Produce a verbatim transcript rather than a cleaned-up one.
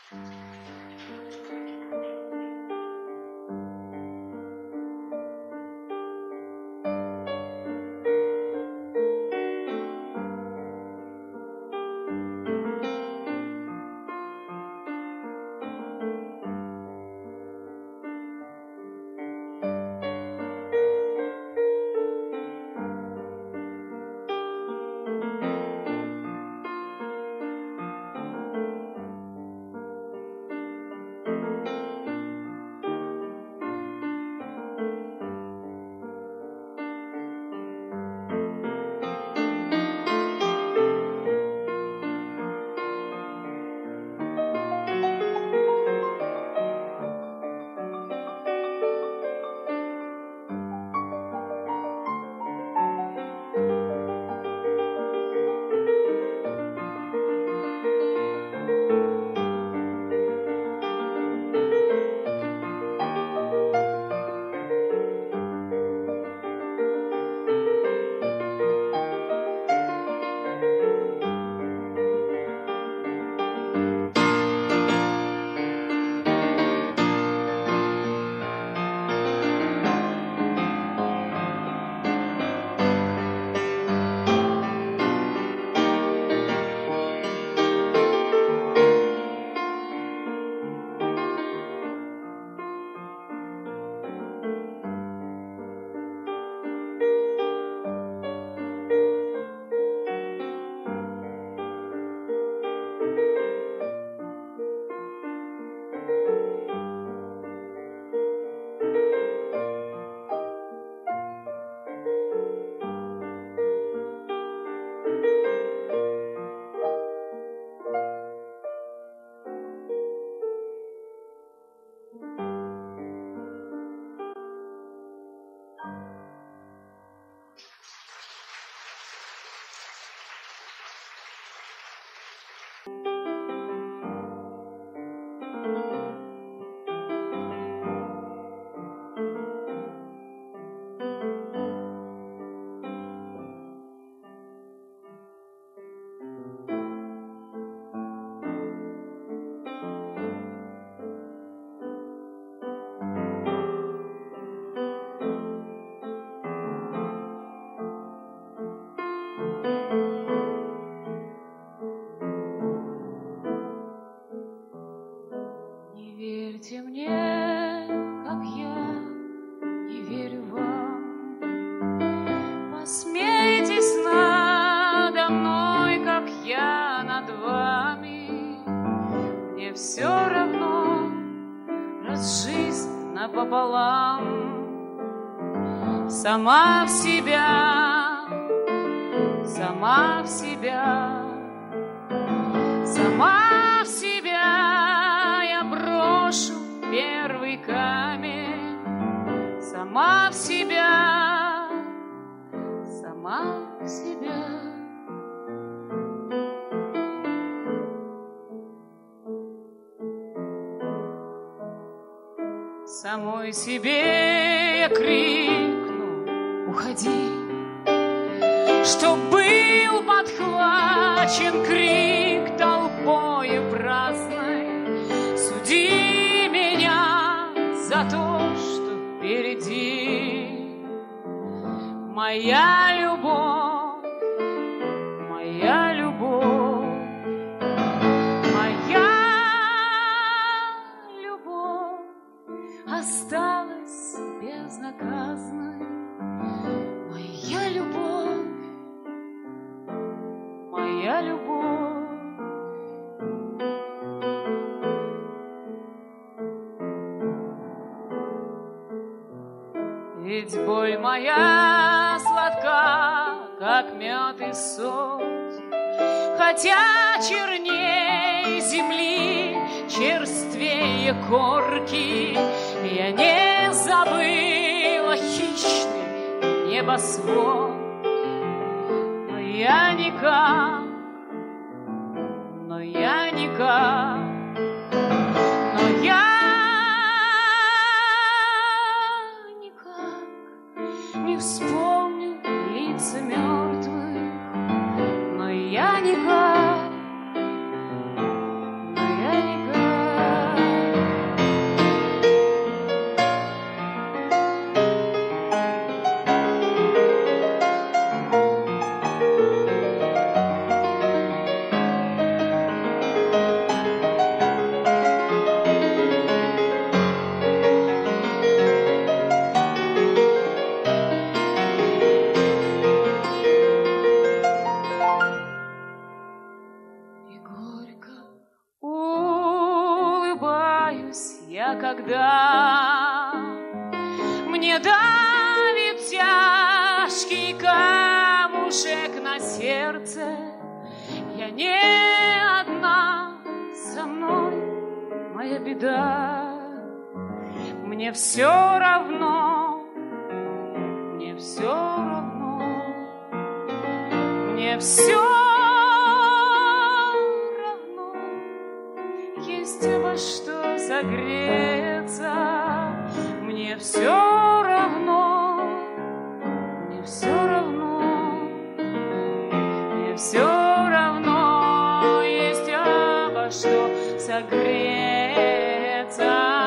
Верьте мне, как я не верю вам. Посмейтесь надо мной, как я над вами. Мне все равно, раз жизнь напополам. Сама в себя, сама в себя, сама в себя я брошу первый камень. Сама в себя, сама в себя. Самой себе я крикну: уходи, чтоб был подхвачен крик толпою праздной. Суди меня за то, что впереди. Моя любовь, моя любовь, моя любовь осталась безнаказанной. Моя любовь, моя любовь. Ведь боль моя сладка, как мед и соль, хотя черней земли, черствее корки. Я не забыла хищный небосвод, но я никак, но я никак, но я никак не вспомню лица мертвых, но я никак, но я никак. я когда мне давит тяжкий камушек на сердце, я не одна, со мной моя беда. Мне все равно, мне все равно, мне все равно, есть обо что согреться. Мне все равно, мне все равно, мне все равно, есть обо что согреться.